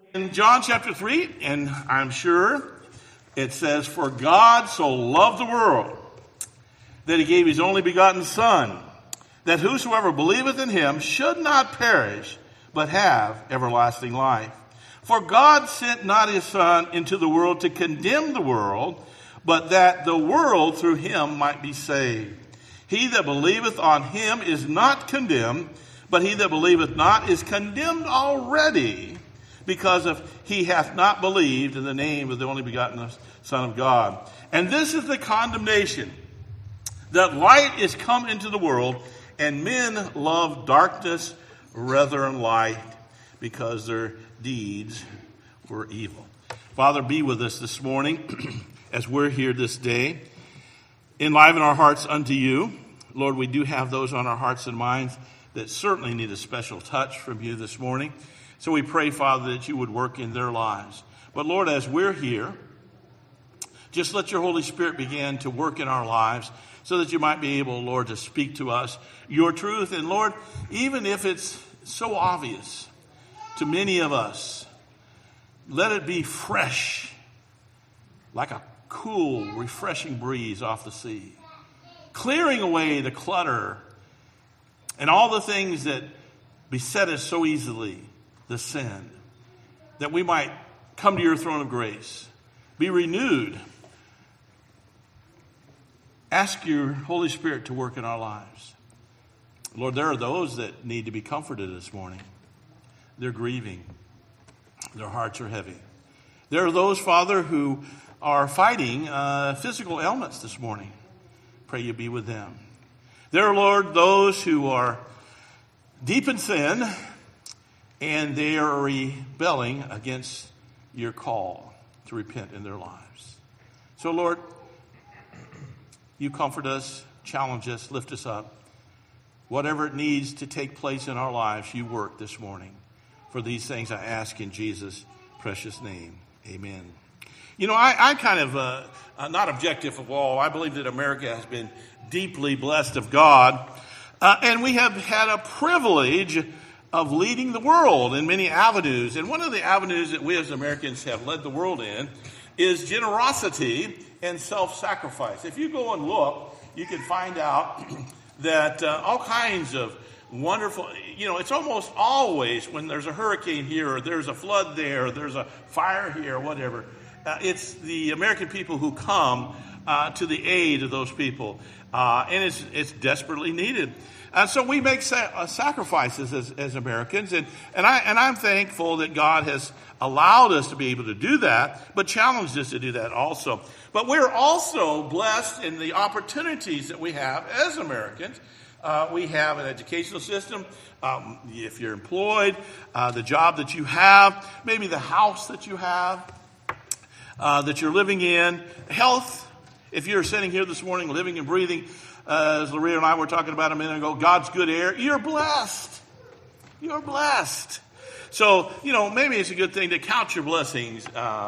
In John chapter 3, and I'm sure it says, "For God so loved the world that he gave his only begotten Son, that whosoever believeth in him should not perish, but have everlasting life. For God sent not his Son into the world to condemn the world, but that the world through him might be saved. He that believeth on him is not condemned, but he that believeth not is condemned already, because he hath not believed in the name of the only begotten Son of God. And this is the condemnation, that light is come into the world, and men love darkness rather than light, because their deeds were evil." Father, be with us this morning as we're here this day. Enliven our hearts unto you. Lord, we do have those on our hearts and minds that certainly need a special touch from you this morning. So we pray, Father, that you would work in their lives. But Lord, as we're here, just let your Holy Spirit begin to work in our lives so that you might be able, Lord, to speak to us your truth. And Lord, even if it's so obvious to many of us, let it be fresh, like a cool, refreshing breeze off the sea, clearing away the clutter and all the things that beset us so easily, the sin, that we might come to your throne of grace, be renewed. Ask your Holy Spirit to work in our lives. Lord, there are those that need to be comforted this morning. They're grieving. Their hearts are heavy. There are those, Father, who are fighting physical ailments this morning. Pray you be with them. There are, Lord, those who are deep in sin, and they are rebelling against your call to repent in their lives. So, Lord, you comfort us, challenge us, lift us up. Whatever it needs to take place in our lives, you work this morning. For these things I ask in Jesus' precious name. Amen. You know, I kind of, not objective of all, I believe that America has been deeply blessed of God. And we have had a privilege of leading the world in many avenues. And one of the avenues that we as Americans have led the world in is generosity and self-sacrifice. If you go and look, you can find out that all kinds of wonderful, it's almost always when there's a hurricane here, or there's a flood there, or there's a fire here, or whatever, it's the American people who come to the aid of those people. And it's desperately needed. And so we make sacrifices as Americans, and I'm thankful that God has allowed us to be able to do that, but challenged us to do that also. But we're also blessed in the opportunities that we have as Americans. We have an educational system. If you're employed, the job that you have, maybe the house that you have, that you're living in, health. If you're sitting here this morning, living and breathing, as Loretta and I were talking about a minute ago, God's good air, you're blessed. You're blessed. So, maybe it's a good thing to count your blessings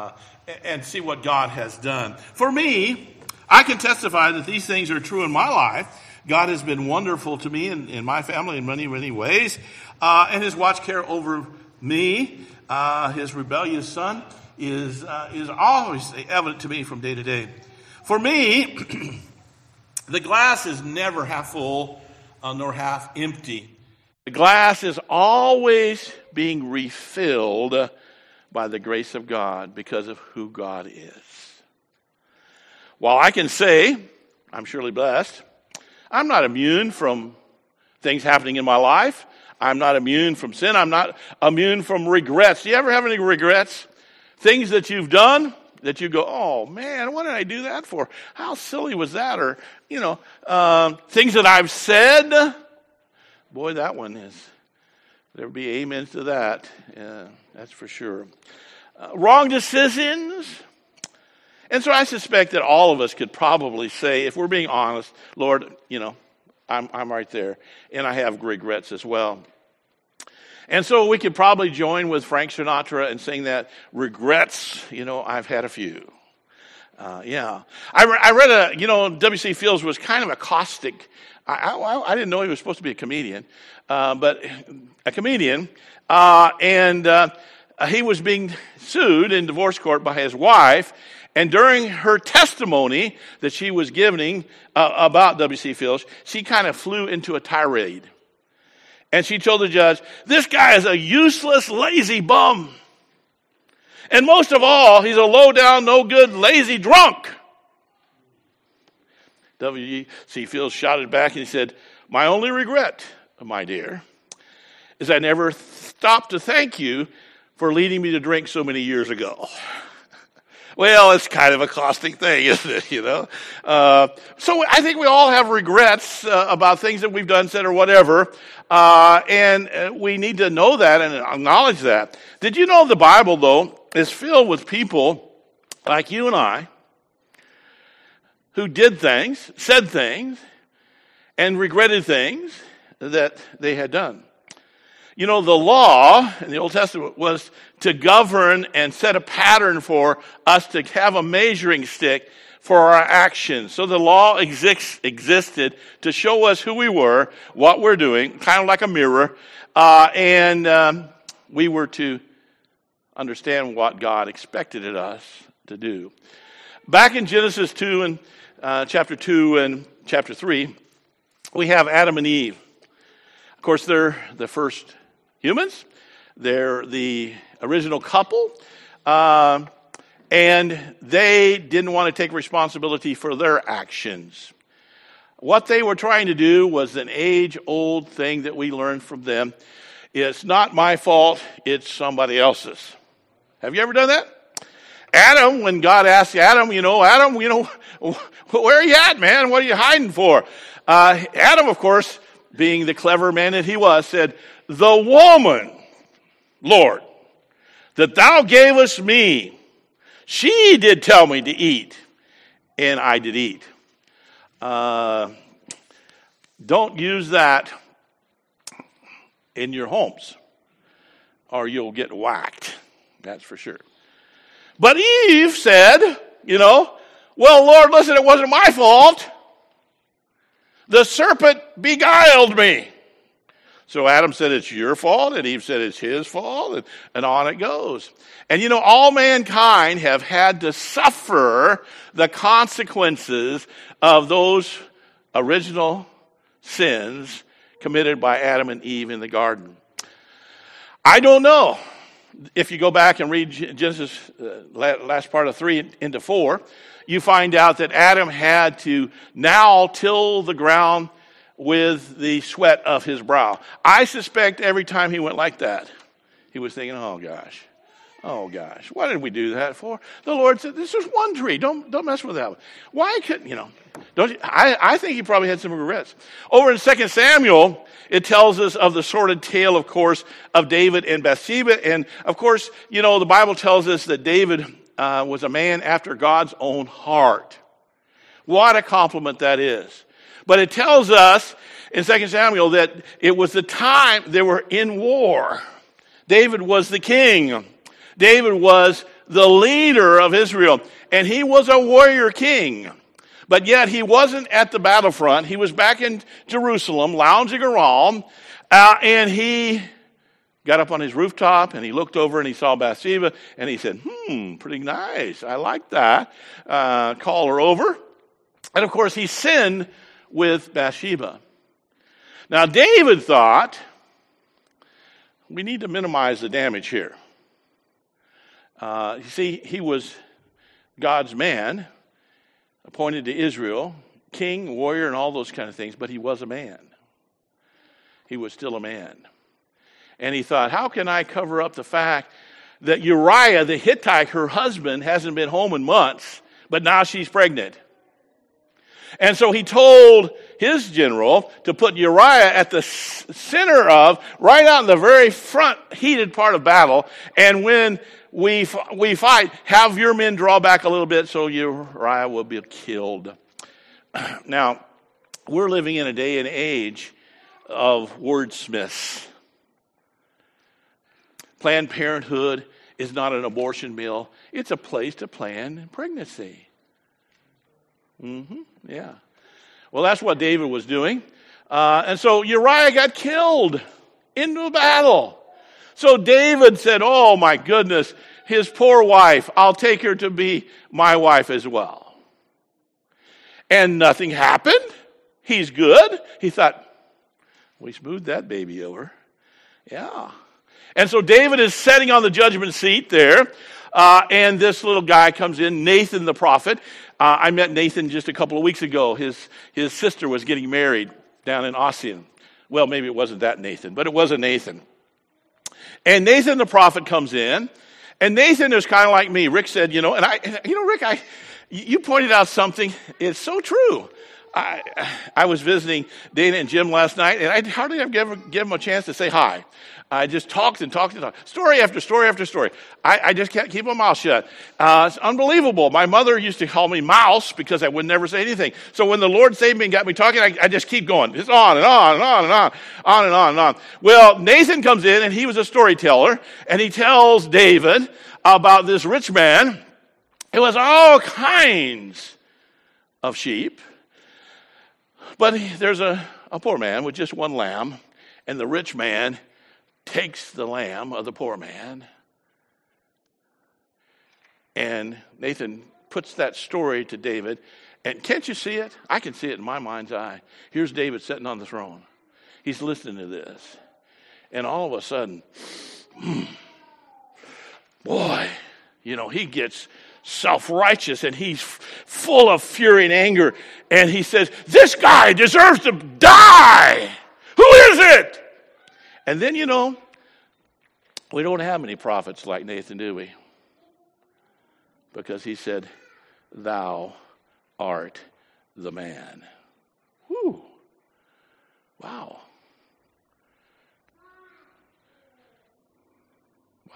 and see what God has done. For me, I can testify that these things are true in my life. God has been wonderful to me and my family in many, many ways. And his watch care over me, his rebellious son, is always evident to me from day to day. For me, the glass is never half full nor half empty. The glass is always being refilled by the grace of God because of who God is. While I can say, I'm surely blessed, I'm not immune from things happening in my life. I'm not immune from sin. I'm not immune from regrets. Do you ever have any regrets? Things that you've done that you go, oh man, what did I do that for? How silly was that? Or, things that I've said. Boy, that one is, there will be amens to that. Yeah, that's for sure. Wrong decisions. And so I suspect that all of us could probably say, if we're being honest, Lord, I'm right there. And I have regrets as well. And so we could probably join with Frank Sinatra and sing that, regrets, I've had a few. Yeah. I read W.C. Fields was kind of a caustic. I didn't know he was supposed to be a comedian, but a comedian. he was being sued in divorce court by his wife, and during her testimony that she was giving about W.C. Fields, she kind of flew into a tirade. And she told the judge, "This guy is a useless, lazy bum. And most of all, he's a low-down, no-good, lazy drunk." W.C. Fields shouted back and he said, "My only regret, my dear, is I never stopped to thank you for leading me to drink so many years ago." Well, it's kind of a caustic thing, isn't it, So I think we all have regrets about things that we've done, said, or whatever. And we need to know that and acknowledge that. Did you know the Bible, though, is filled with people like you and I who did things, said things, and regretted things that they had done? The law in the Old Testament was to govern and set a pattern for us to have a measuring stick for our actions. So the law existed to show us who we were, what we're doing, kind of like a mirror, and we were to understand what God expected of us to do. Back in Genesis 2 and chapter 2 and chapter 3, we have Adam and Eve. Of course, they're the first humans. They're the original couple. And they didn't want to take responsibility for their actions. What they were trying to do was an age-old thing that we learned from them. It's not my fault, it's somebody else's. Have you ever done that? Adam, when God asked Adam, where are you at, man? What are you hiding for? Adam, of course, being the clever man that he was, said, "The woman, Lord, that thou gavest me, she did tell me to eat, and I did eat." Don't use that in your homes, or you'll get whacked. That's for sure. But Eve said, "Well, Lord, listen, it wasn't my fault. The serpent beguiled me." So Adam said it's your fault, and Eve said it's his fault, and on it goes. And all mankind have had to suffer the consequences of those original sins committed by Adam and Eve in the garden. I don't know. If you go back and read Genesis, last part of 3 into 4, you find out that Adam had to now till the ground with the sweat of his brow. I suspect every time he went like that, he was thinking, oh gosh, what did we do that for? The Lord said, this is one tree. Don't mess with that one. Why couldn't, don't you? I think he probably had some regrets. Over in 2 Samuel, it tells us of the sordid tale, of course, of David and Bathsheba. And of course, the Bible tells us that David was a man after God's own heart. What a compliment that is. But it tells us in 2 Samuel that it was the time they were in war. David was the king. David was the leader of Israel. And he was a warrior king. But yet he wasn't at the battlefront. He was back in Jerusalem, lounging around. And he got up on his rooftop and he looked over and he saw Bathsheba. And he said, pretty nice. I like that. Call her over. And of course he sinned with Bathsheba. Now David thought, we need to minimize the damage here. You see, he was God's man, appointed to Israel, king, warrior, and all those kind of things, but he was a man. He was still a man. And he thought, how can I cover up the fact that Uriah the Hittite, her husband, hasn't been home in months, but now she's pregnant? And so he told his general to put Uriah at the center of, right out in the very front heated part of battle. And when we fight, have your men draw back a little bit so Uriah will be killed. Now, we're living in a day and age of wordsmiths. Planned Parenthood is not an abortion bill. It's a place to plan pregnancy. Yeah. Well, that's what David was doing. And so Uriah got killed in the battle. So David said, oh my goodness, his poor wife, I'll take her to be my wife as well. And nothing happened. He's good. He thought, we smoothed that baby over. Yeah. And so David is sitting on the judgment seat there, and this little guy comes in, Nathan the prophet. I met Nathan just a couple of weeks ago. His sister was getting married down in Ossian. Well, maybe it wasn't that Nathan, but it was a Nathan. And Nathan the prophet comes in, and Nathan is kind of like me. Rick said, Rick, you pointed out something. It's so true. I was visiting Dana and Jim last night, and I hardly ever give them a chance to say hi. I just talked and talked and talked. Story after story after story. I just can't keep my mouth shut. It's unbelievable. My mother used to call me Mouse because I would never say anything. So when the Lord saved me and got me talking, I just keep going. It's on and on and on and on, on and on and on. Well, Nathan comes in, and he was a storyteller, and he tells David about this rich man who has all kinds of sheep. But there's a poor man with just one lamb, and the rich man takes the lamb of the poor man. And Nathan puts that story to David. And can't you see it? I can see it in my mind's eye. Here's David sitting on the throne. He's listening to this. And all of a sudden, boy, he gets self-righteous, and he's full of fury and anger. And he says, this guy deserves to die. Who is it? And then, we don't have many prophets like Nathan, do we? Because he said, thou art the man. Whew. Wow. Wow.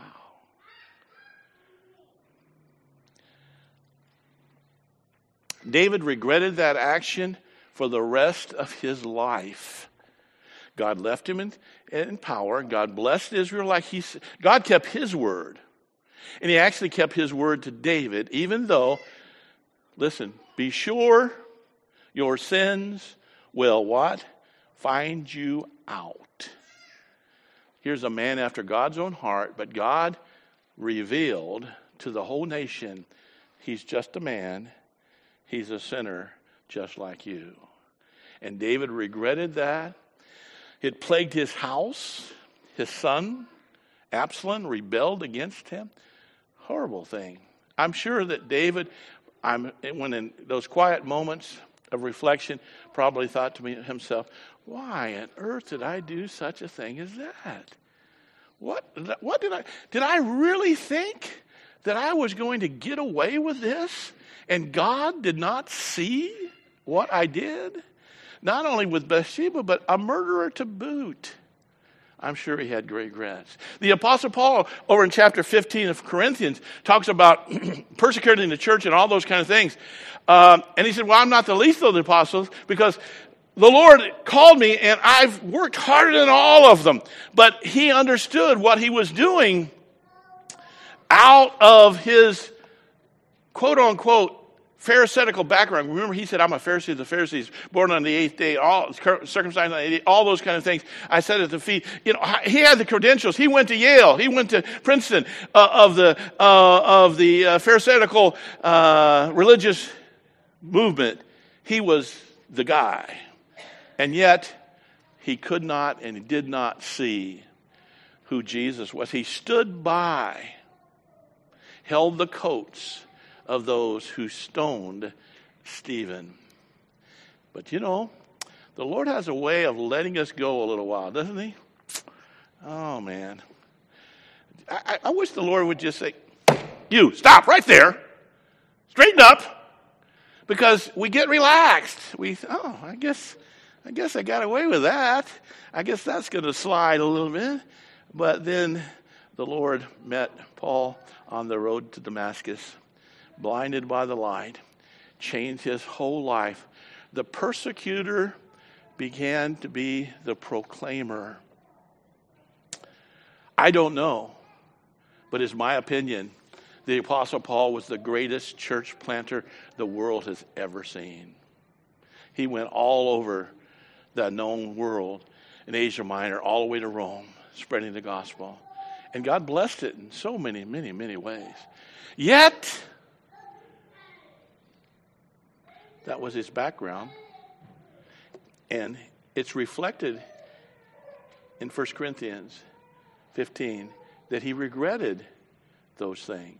David regretted that action for the rest of his life. God left him in power. God blessed Israel God kept his word. And he actually kept his word to David, even though, listen, be sure your sins will what? Find you out. Here's a man after God's own heart, but God revealed to the whole nation, he's just a man. He's a sinner just like you. And David regretted that. It plagued his house. His son, Absalom, rebelled against him. Horrible thing. I'm sure that David, when in those quiet moments of reflection, probably thought to himself, why on earth did I do such a thing as that? What did I really think that I was going to get away with this? And God did not see what I did? Not only with Bathsheba, but a murderer to boot. I'm sure he had great regrets. The Apostle Paul, over in chapter 15 of Corinthians, talks about persecuting the church and all those kind of things. And he said, well, I'm not the least of the apostles because the Lord called me and I've worked harder than all of them. But he understood what he was doing out of his quote-unquote Pharisaical background. Remember, he said, I'm a Pharisee of the Pharisees, born on the 8th day, circumcised on the 8th day, all those kind of things. I said at the feet, he had the credentials. He went to Yale. He went to Princeton of the Pharisaical religious movement. He was the guy. And yet, he could not and he did not see who Jesus was. He stood by, held the coats of those who stoned Stephen. But the Lord has a way of letting us go a little while, doesn't he? Oh, man. I wish the Lord would just say, you, stop right there. Straighten up. Because we get relaxed. I guess I got away with that. I guess that's going to slide a little bit. But then the Lord met Paul on the road to Damascus, blinded by the light, changed his whole life. The persecutor began to be the proclaimer. I don't know, but it's my opinion, the Apostle Paul was the greatest church planter the world has ever seen. He went all over the known world in Asia Minor, all the way to Rome, spreading the gospel. And God blessed it in so many, many, many ways. Yet, that was his background. And it's reflected in 1 Corinthians 15 that he regretted those things.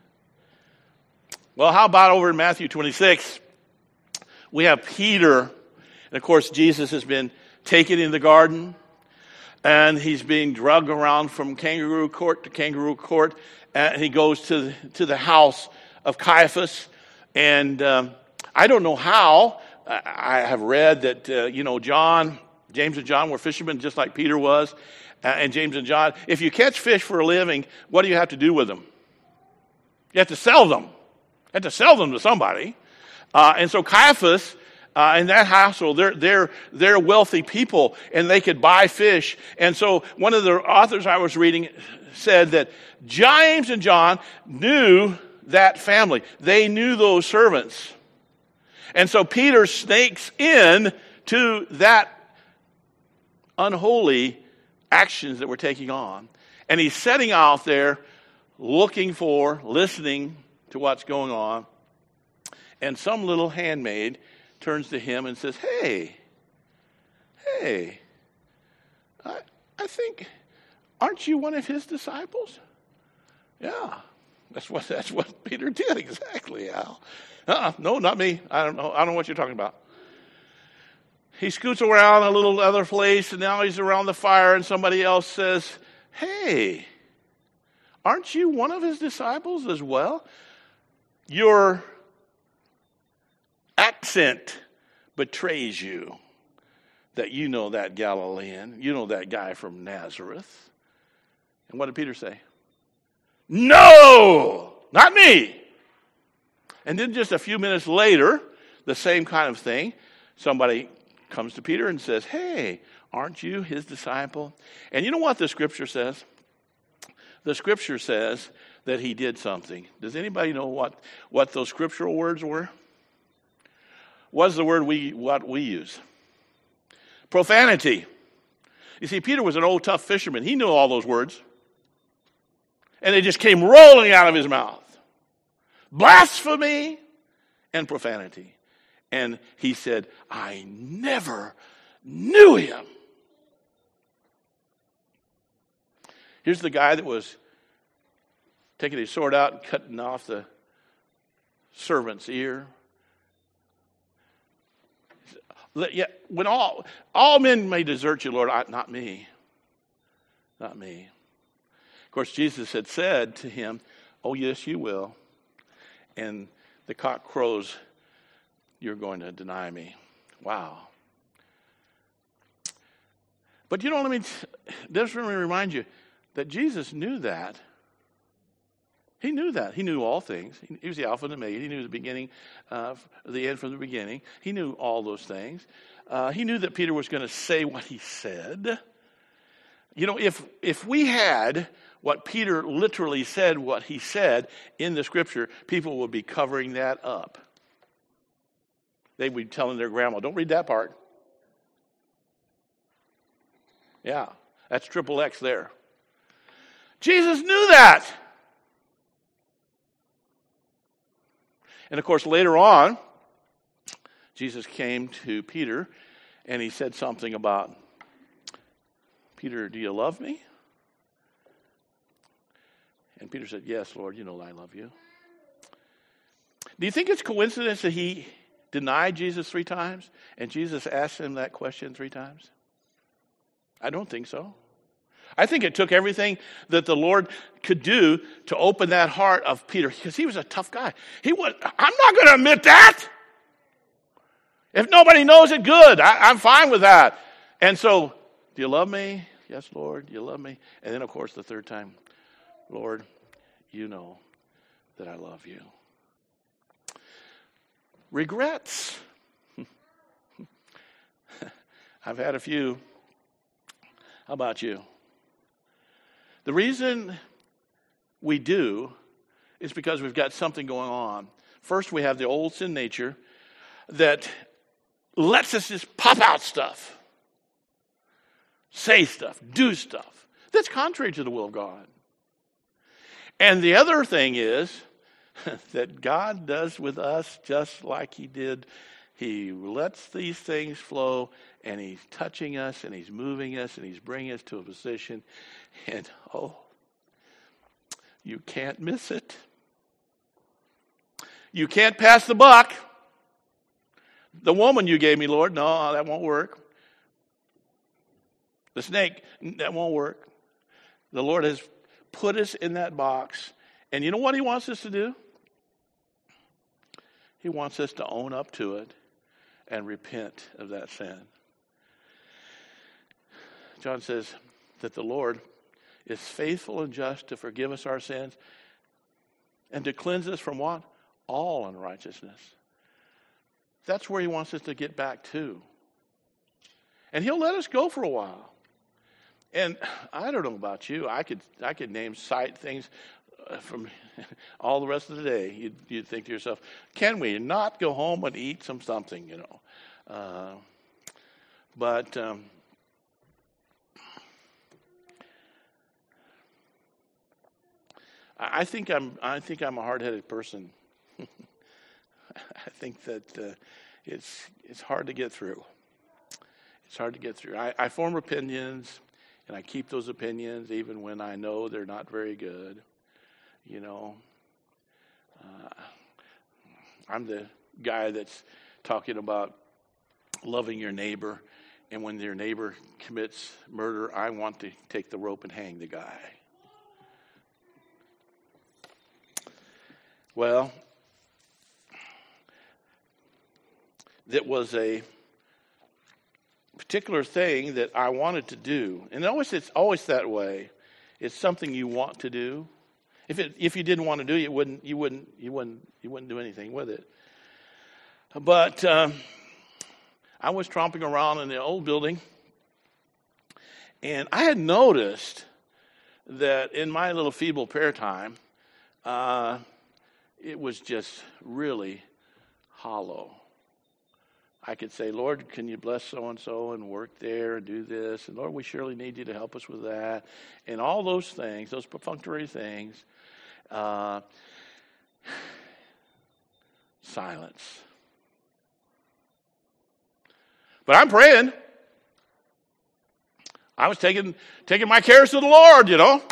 Well, how about over in Matthew 26? We have Peter. And of course, Jesus has been taken in the garden. And he's being dragged around from kangaroo court to kangaroo court. And he goes to the house of Caiaphas. And I don't know how. I have read that, James and John were fishermen just like Peter was. And James and John, if you catch fish for a living, what do you have to do with them? You have to sell them. You have to sell them to somebody. And so Caiaphas, in that household, they're wealthy people, and they could buy fish. And so one of the authors I was reading said that James and John knew that family. They knew those servants. And so Peter snakes in to that unholy actions that we're taking on. And he's setting out there looking for, listening to what's going on. And some little handmaid turns to him and says, Hey, I think, aren't you one of his disciples? Yeah, that's what Peter did exactly, Al. No, not me. I don't know what you're talking about. He scoots around a little other place, and now he's around the fire, and somebody else says, Hey, aren't you one of his disciples as well? Your accent betrays you that you know that Galilean, you know that guy from Nazareth. And what did Peter say? No, not me. And then just a few minutes later, the same kind of thing, somebody comes to Peter and says, Hey, aren't you his disciple? And you know what the scripture says? The scripture says that he did something. Does anybody know what those scriptural words were? What's the word what we use? Profanity. You see, Peter was an old tough fisherman. He knew all those words. And they just came rolling out of his mouth. Blasphemy and profanity. And he said, I never knew him. Here's the guy that was taking his sword out and cutting off the servant's ear. Yeah, when all men may desert you, Lord, not me. Not me. Of course, Jesus had said to him, oh, yes, you will. And the cock crows, you're going to deny me. Wow. But let me remind you that Jesus knew that. He knew that. He knew all things. He was the Alpha and Omega. He knew the beginning, the end from the beginning. He knew all those things. He knew that Peter was going to say what he said. If we had what Peter literally said, what he said in the scripture, people would be covering that up. They'd be telling their grandma, don't read that part. Yeah, that's triple X there. Jesus knew that. And of course, later on, Jesus came to Peter and he said something about, Peter, do you love me? And Peter said, yes, Lord, you know I love you. Do you think it's coincidence that he denied Jesus 3 times and Jesus asked him that question 3 times? I don't think so. I think it took everything that the Lord could do to open that heart of Peter, because he was a tough guy. I'm not going to admit that. If nobody knows it, good. I'm fine with that. And so, do you love me? Yes, Lord, you love me. And then, of course, the 3rd time, Lord, you know that I love you. Regrets. I've had a few. How about you? The reason we do is because we've got something going on. First, we have the old sin nature that lets us just pop out stuff, say stuff, do stuff that's contrary to the will of God. And the other thing is that God does with us just like he did. He lets these things flow, and he's touching us, and he's moving us, and he's bringing us to a position. And, you can't miss it. You can't pass the buck. The woman you gave me, Lord, no, that won't work. The snake, that won't work. The Lord has put us in that box. And you know what he wants us to do? He wants us to own up to it and repent of that sin. John says that the Lord is faithful and just to forgive us our sins and to cleanse us from what? All unrighteousness. That's where he wants us to get back to. And he'll let us go for a while. And I don't know about you. I could cite things from all the rest of the day. You'd think to yourself, can we not go home and eat something, But I think I'm a hard-headed person. I think that it's hard to get through. It's hard to get through. I form opinions, and I keep those opinions even when I know they're not very good. I'm the guy that's talking about loving your neighbor, and when your neighbor commits murder, I want to take the rope and hang the guy. Well, that was a particular thing that I wanted to do, and it's always that way. It's something you want to do. If you didn't want to do it, you wouldn't do anything with it. But I was tromping around in the old building, and I had noticed that in my little feeble prayer time, it was just really hollow. I could say, Lord, can you bless so-and-so and work there and do this? And Lord, we surely need you to help us with that. And all those things, those perfunctory things. Silence. But I'm praying. I was taking my cares to the Lord,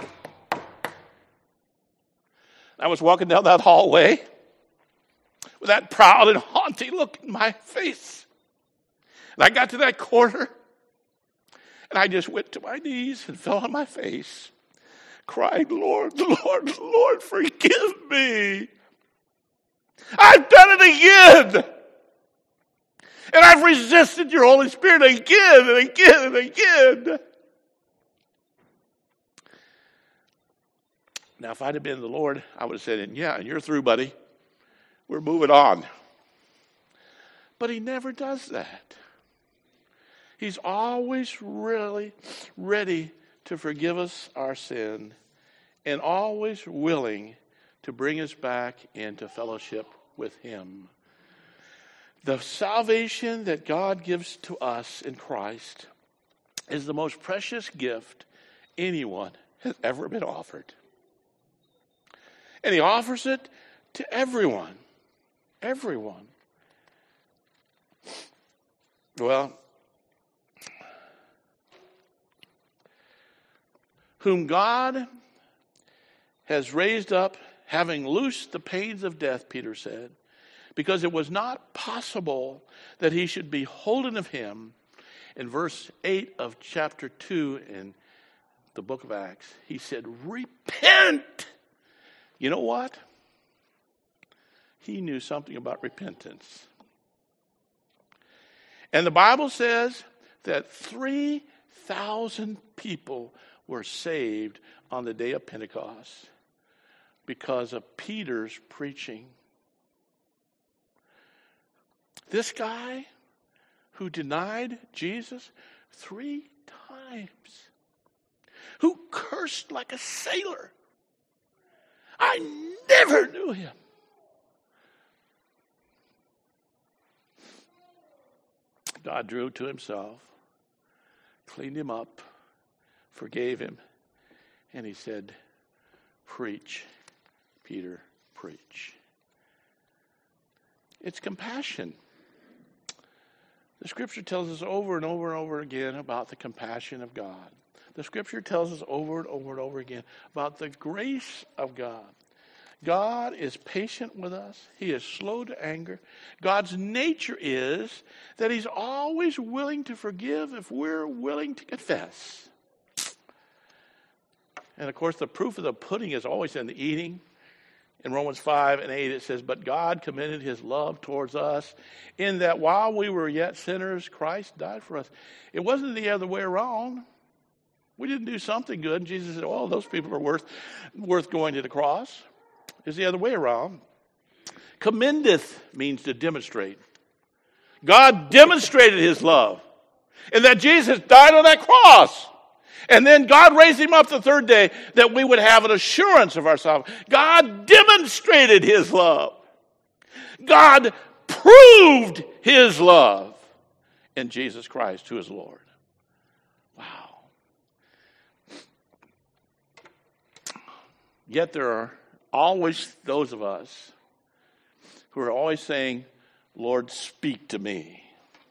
I was walking down that hallway with that proud and haughty look in my face. And I got to that corner, and I just went to my knees and fell on my face, crying, Lord, Lord, Lord, forgive me. I've done it again. And I've resisted your Holy Spirit again and again and again. Now, if I'd have been the Lord, I would have said, yeah, you're through, buddy. We're moving on. But he never does that. He's always really ready to forgive us our sin and always willing to bring us back into fellowship with him. The salvation that God gives to us in Christ is the most precious gift anyone has ever been offered. And he offers it to everyone. Everyone. Well, whom God has raised up, having loosed the pains of death, Peter said, because it was not possible that he should be holden of him. In verse 8 of chapter 2 in the book of Acts, he said, repent. You know what? He knew something about repentance. And the Bible says that 3,000 people were saved on the day of Pentecost because of Peter's preaching. This guy who denied Jesus 3 times, who cursed like a sailor, I never knew him. God drew to himself, cleaned him up, forgave him, and he said, preach. Peter preach? It's compassion. The Scripture tells us over and over and over again about the compassion of God. The Scripture tells us over and over and over again about the grace of God. God is patient with us. He is slow to anger. God's nature is that He's always willing to forgive if we're willing to confess. And of course, the proof of the pudding is always in the eating. In Romans 5 and 8, it says, "But God commended His love towards us in that while we were yet sinners, Christ died for us." It wasn't the other way around. We didn't do something good. And Jesus said, "Oh, those people are worth going to the cross." It's the other way around. Commendeth means to demonstrate. God demonstrated His love. And that Jesus died on that cross. And then God raised Him up the third day that we would have an assurance of our salvation. God demonstrated His love. God proved His love in Jesus Christ, who is Lord. Wow. Yet there are always those of us who are always saying, "Lord, speak to me."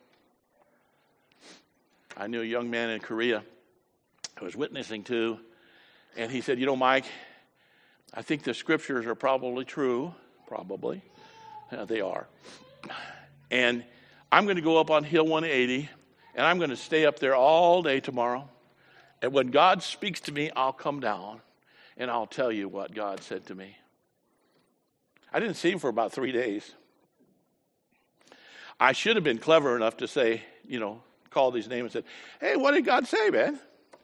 I knew a young man in Korea I was witnessing to, and he said, Mike, I think the Scriptures are probably true. Probably. They are. And I'm going to go up on Hill 180, and I'm going to stay up there all day tomorrow. And when God speaks to me, I'll come down, and I'll tell you what God said to me. I didn't see him for about 3 days. I should have been clever enough to say, call these names and said, "Hey, what did God say, man?"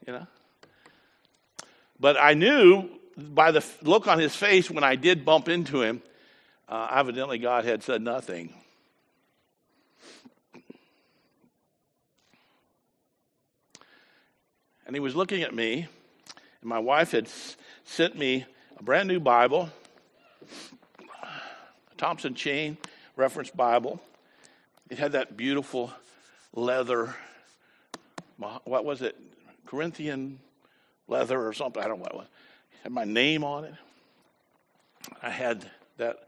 But I knew by the look on his face when I did bump into him, evidently God had said nothing. And he was looking at me, and my wife had sent me a brand new Bible, a Thompson Chain Reference Bible. It had that beautiful leather, what was it, Corinthian leather or something, I don't know what it was. It had my name on it. I had that,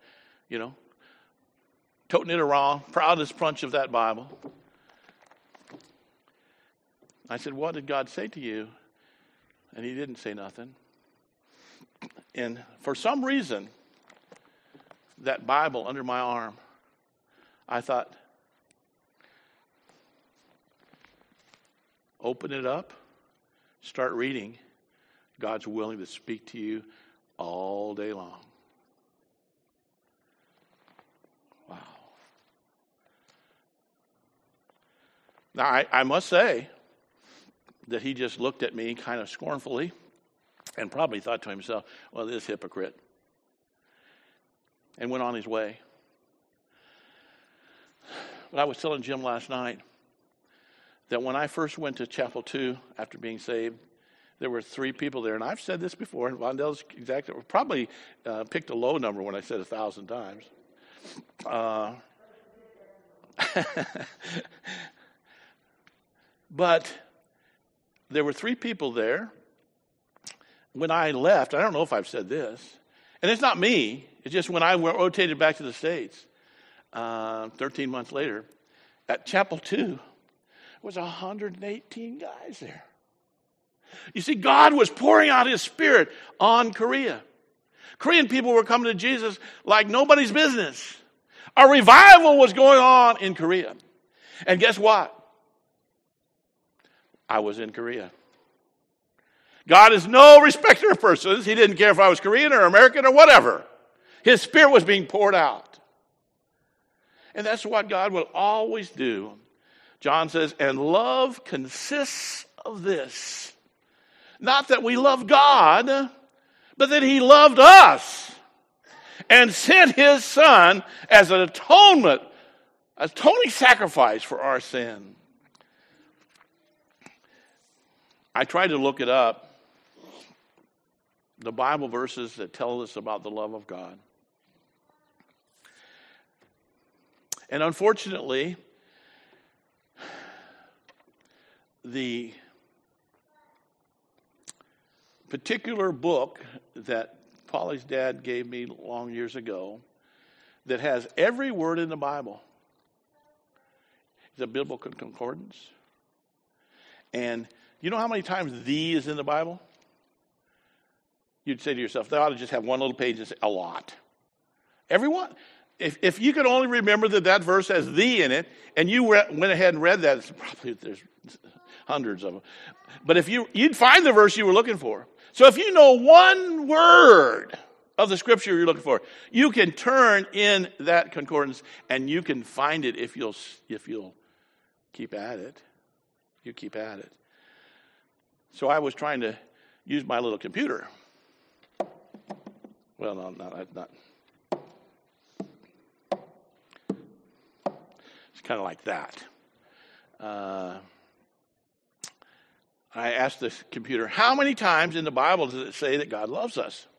toting it around, proudest punch of that Bible. I said, "What did God say to you?" And he didn't say nothing. And for some reason, that Bible under my arm, I thought, open it up, start reading. God's willing to speak to you all day long. Wow. Now, I must say that he just looked at me kind of scornfully and probably thought to himself, "Well, this hypocrite," and went on his way. But I was telling Jim last night that when I first went to Chapel 2 after being saved, there were 3 people there. And I've said this before, and Vondel's exactly, probably picked a low number when I said 1,000 times. But there were 3 people there. When I left, I don't know if I've said this, and it's not me, it's just when I rotated back to the States 13 months later, at Chapel 2, was 118 guys there. You see, God was pouring out His Spirit on Korea. Korean people were coming to Jesus like nobody's business. A revival was going on in Korea. And guess what? I was in Korea. God is no respecter of persons. He didn't care if I was Korean or American or whatever. His Spirit was being poured out. And that's what God will always do. John says, "And love consists of this. Not that we love God, but that He loved us and sent His Son as an atoning sacrifice for our sin." I tried to look it up, the Bible verses that tell us about the love of God. And unfortunately, the particular book that Polly's dad gave me long years ago that has every word in the Bible. It's a biblical concordance. And you know how many times "the" is in the Bible? You'd say to yourself, they ought to just have one little page and say, a lot. Everyone. If you could only remember that verse has "the" in it, and you went ahead and read that, it's probably there's hundreds of them. But if you'd find the verse you were looking for. So if you know one word of the scripture you're looking for, you can turn in that concordance and you can find it if you'll keep at it. You keep at it. So I was trying to use my little computer. Well, no, not. It's kind of like that. I asked the computer, how many times in the Bible does it say that God loves us?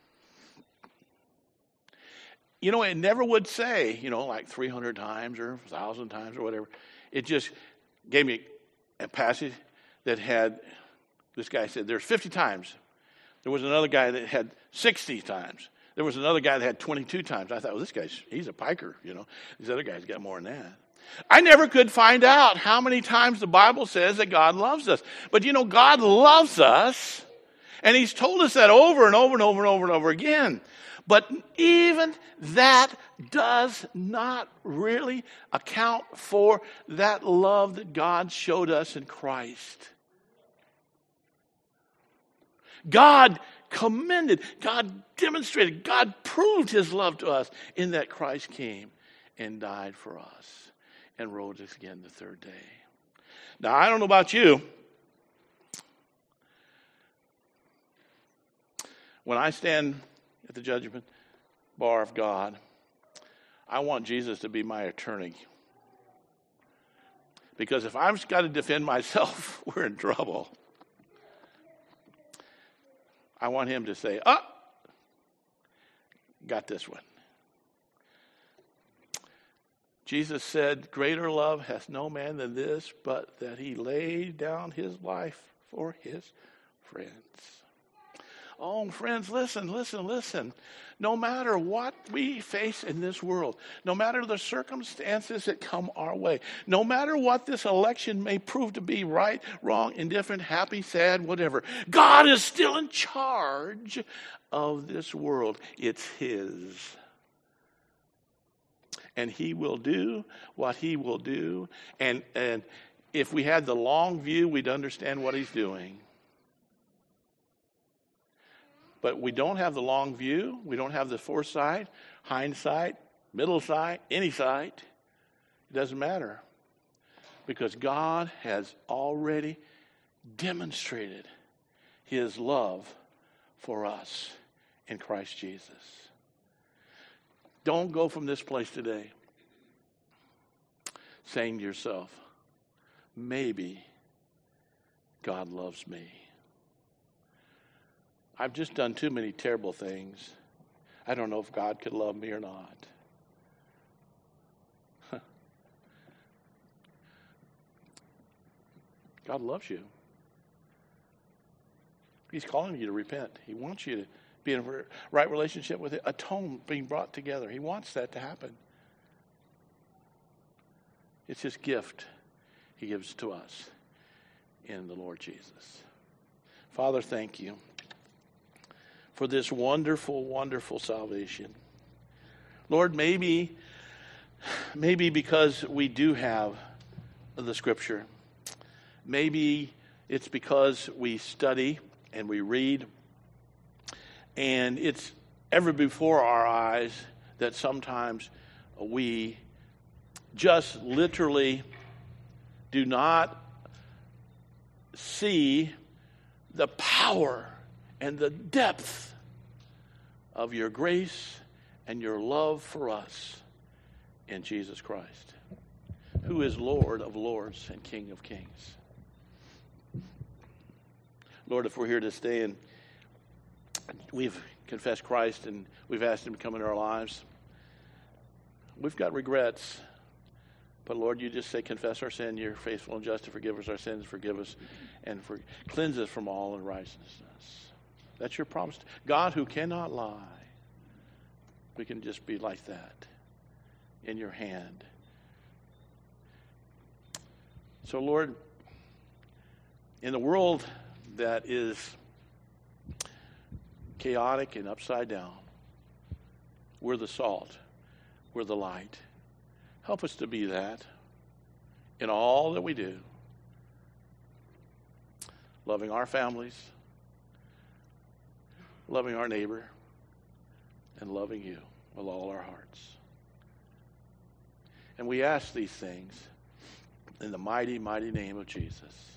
You know, it never would say, like 300 times or 1,000 times or whatever. It just gave me a passage that had, this guy said, there's 50 times. There was another guy that had 60 times. There was another guy that had 22 times. I thought, well, this guy's, he's a piker, These other guys got more than that. I never could find out how many times the Bible says that God loves us. But God loves us, and he's told us that over and over and over and over and over again. But even that does not really account for that love that God showed us in Christ. God commended, God demonstrated, God proved his love to us in that Christ came and died for us and rose again the third day. Now, I don't know about you. When I stand at the judgment bar of God, I want Jesus to be my attorney. Because if I've got to defend myself, we're in trouble. I want him to say, got this one. Jesus said, greater love hath no man than this, but that he laid down his life for his friends. Oh, friends, listen. No matter what we face in this world, no matter the circumstances that come our way, no matter what this election may prove to be right, wrong, indifferent, happy, sad, whatever, God is still in charge of this world. It's his. And he will do what he will do. And if we had the long view, we'd understand what he's doing. But we don't have the long view. We don't have the foresight, hindsight, middle sight, any sight. It doesn't matter. Because God has already demonstrated his love for us in Christ Jesus. Don't go from this place today saying to yourself, maybe God loves me. I've just done too many terrible things. I don't know if God could love me or not. God loves you. He's calling you to repent. He wants you to be in a right relationship with it, atone, being brought together. He wants that to happen. It's his gift he gives to us in the Lord Jesus. Father, thank you for this wonderful, wonderful salvation. Lord, maybe because we do have the Scripture, maybe it's because we study and we read, and it's ever before our eyes that sometimes we just literally do not see the power and the depth of your grace and your love for us in Jesus Christ, who is Lord of lords and King of kings. Lord, if we're here to stay and we've confessed Christ and we've asked him to come into our lives, we've got regrets. But Lord, you just say, confess our sin. You're faithful and just to forgive us our sins, forgive us, and cleanse us from all unrighteousness. That's your promise. God who cannot lie. We can just be like that in your hand. So, Lord, in the world that is chaotic and upside down, we're the salt. We're the light. Help us to be that in all that we do. Loving our families, loving our neighbor, and loving you with all our hearts. And we ask these things in the mighty, mighty name of Jesus.